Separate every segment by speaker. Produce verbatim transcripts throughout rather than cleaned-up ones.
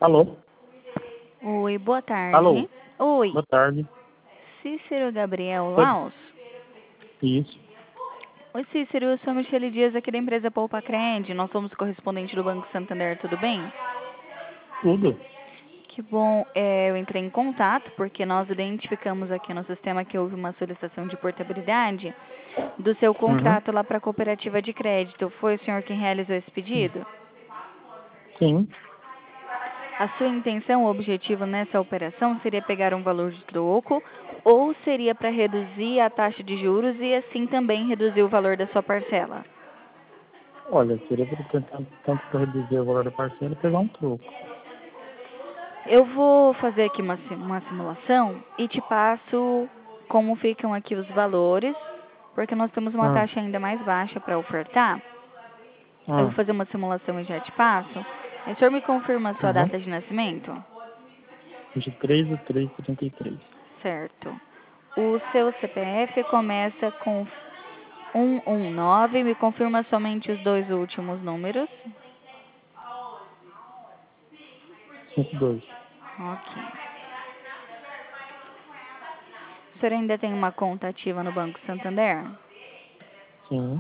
Speaker 1: Alô?
Speaker 2: Oi, boa
Speaker 1: Alô?
Speaker 2: tarde. Oi,
Speaker 1: Boa tarde.
Speaker 2: Cícero Gabriel
Speaker 1: Oi.
Speaker 2: Laus?
Speaker 1: Isso.
Speaker 2: Oi, Cícero, eu sou a Michele Dias aqui da empresa Poupa Cred. Nós somos correspondente do Banco Santander, tudo bem?
Speaker 1: Tudo?
Speaker 2: Que bom, é, eu entrei em contato porque nós identificamos aqui no sistema que houve uma solicitação de portabilidade do seu
Speaker 1: Uhum.
Speaker 2: contrato lá para a cooperativa de crédito. Foi o senhor quem realizou esse pedido?
Speaker 1: Sim.
Speaker 2: A sua intenção, o objetivo nessa operação seria pegar um valor de troco ou seria para reduzir a taxa de juros e assim também reduzir o valor da sua parcela?
Speaker 1: Olha, seria para tentar, tanto para reduzir o valor da parcela, pegar um troco.
Speaker 2: Eu vou fazer aqui uma, sim- uma simulação e te passo como ficam aqui os valores, porque nós temos uma
Speaker 1: Ah,
Speaker 2: taxa ainda mais baixa para ofertar. Eu vou
Speaker 1: ah,
Speaker 2: fazer uma simulação e já te passo. O senhor me confirma a sua
Speaker 1: uhum.
Speaker 2: data de nascimento?
Speaker 1: vinte e três de três de setenta e três.
Speaker 2: Certo. O seu C P F começa com um um nove, me confirma somente os dois últimos números.
Speaker 1: cinquenta e dois.
Speaker 2: Ok. O senhor ainda tem uma conta ativa no Banco Santander?
Speaker 1: Sim.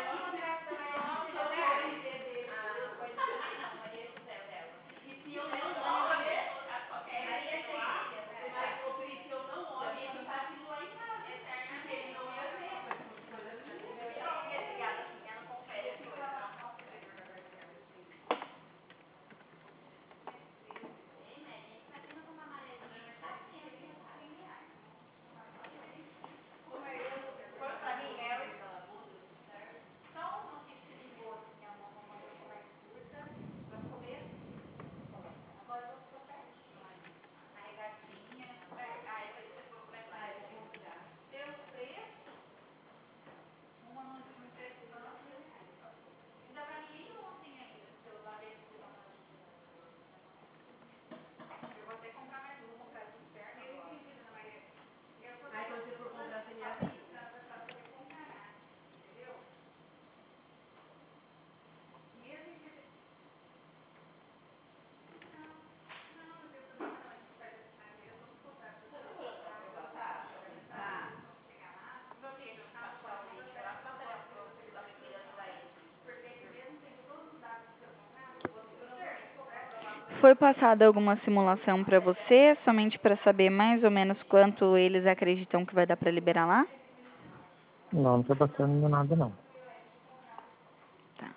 Speaker 2: Foi passada alguma simulação para você, somente para saber mais ou menos quanto eles acreditam que vai dar para liberar lá?
Speaker 1: Não, não está passando ainda nada, não.
Speaker 2: Tá.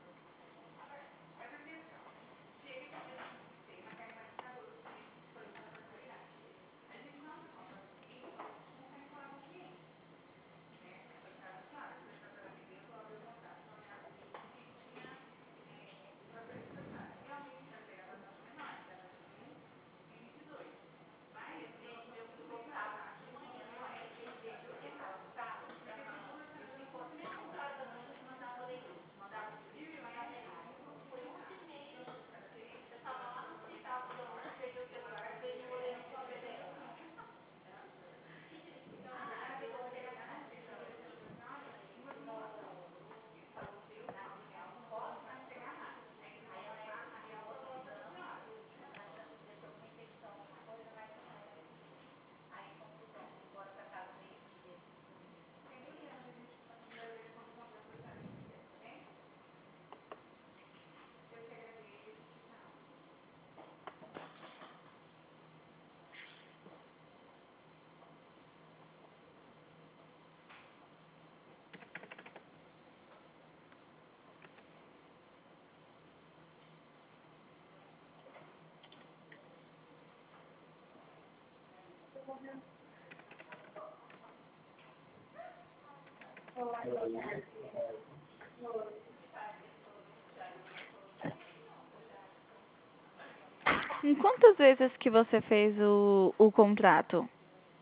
Speaker 2: Em quantas vezes que você fez o, o contrato?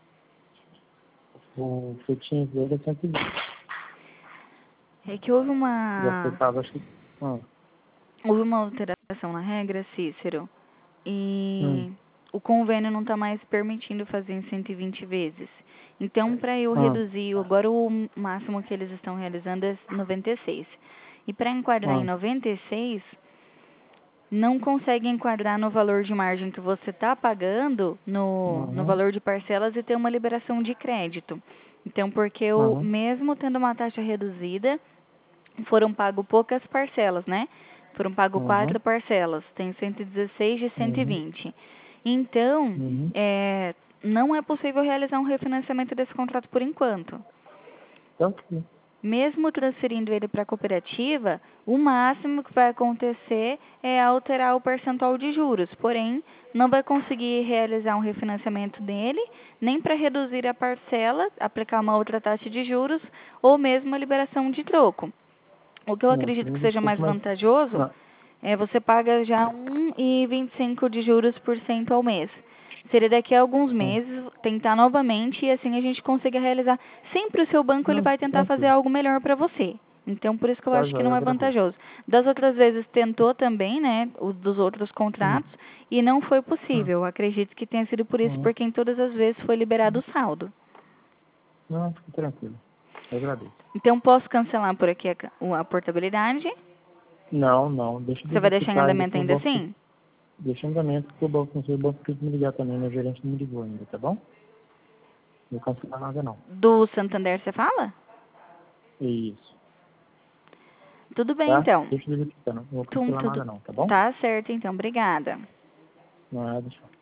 Speaker 1: O que eu tinha dele é cento e vinte.
Speaker 2: É que houve
Speaker 1: Já
Speaker 2: uma,
Speaker 1: aceitava, acho que... Ah,
Speaker 2: houve uma alteração na regra, Cícero,
Speaker 1: hum,
Speaker 2: e o convênio não está mais permitindo fazer em cento e vinte vezes. Então, para eu
Speaker 1: ah,
Speaker 2: reduzir, agora o máximo que eles estão realizando é noventa e seis. E para enquadrar em
Speaker 1: ah,
Speaker 2: noventa e seis, não consegue enquadrar no valor de margem que você está pagando, no, no
Speaker 1: Uhum.
Speaker 2: valor de parcelas e ter uma liberação de crédito. Então, porque o,
Speaker 1: Uhum.
Speaker 2: mesmo tendo uma taxa reduzida, foram pago poucas parcelas, né? Foram pago
Speaker 1: Uhum.
Speaker 2: quatro parcelas, tem cento e dezesseis de cento e
Speaker 1: Uhum.
Speaker 2: vinte. Então,
Speaker 1: Uhum.
Speaker 2: é, não é possível realizar um refinanciamento desse contrato por enquanto.
Speaker 1: Então, sim.
Speaker 2: Mesmo transferindo ele para a cooperativa, o máximo que vai acontecer é alterar o percentual de juros. Porém, não vai conseguir realizar um refinanciamento dele, nem para reduzir a parcela, aplicar uma outra taxa de juros, ou mesmo a liberação de troco. O que eu
Speaker 1: Não, você
Speaker 2: acredito que
Speaker 1: me
Speaker 2: seja mais
Speaker 1: desculpa, mas...
Speaker 2: vantajoso
Speaker 1: Não.
Speaker 2: é você paga já um vírgula vinte e cinco de juros por cento ao mês. Seria daqui a alguns
Speaker 1: Não,
Speaker 2: meses tentar novamente e assim a gente consiga realizar. Sempre o seu banco ele
Speaker 1: não,
Speaker 2: vai tentar fazer
Speaker 1: tranquilo.
Speaker 2: algo melhor para você. Então por isso que eu
Speaker 1: Tá,
Speaker 2: acho que
Speaker 1: joia, eu
Speaker 2: não é
Speaker 1: agradeço.
Speaker 2: vantajoso. Das outras vezes tentou também, né, os dos outros
Speaker 1: Hum.
Speaker 2: contratos e não foi
Speaker 1: Hum.
Speaker 2: possível. Eu acredito que tenha sido por isso,
Speaker 1: Uhum.
Speaker 2: porque em todas as vezes foi liberado o saldo.
Speaker 1: Não, fique tranquilo. Eu agradeço.
Speaker 2: Então posso cancelar por aqui a, ca- a portabilidade?
Speaker 1: Não, não. Deixa eu
Speaker 2: Você vai deixar em
Speaker 1: verificar ainda
Speaker 2: andamento
Speaker 1: que o
Speaker 2: ainda
Speaker 1: banco...
Speaker 2: assim?
Speaker 1: Deixa em andamento que o banco não sei, o banco tem que me ligar também. Meu gerente não me ligou ainda, tá bom? Não vou cancelar nada, não.
Speaker 2: Do Santander você fala?
Speaker 1: Isso.
Speaker 2: Tudo bem,
Speaker 1: Tá?
Speaker 2: então.
Speaker 1: Deixa eu verificar. Não vou
Speaker 2: Tum,
Speaker 1: cancelar
Speaker 2: tudo
Speaker 1: nada, não, tá bom?
Speaker 2: tá certo, então. Obrigada.
Speaker 1: Nada, tchau.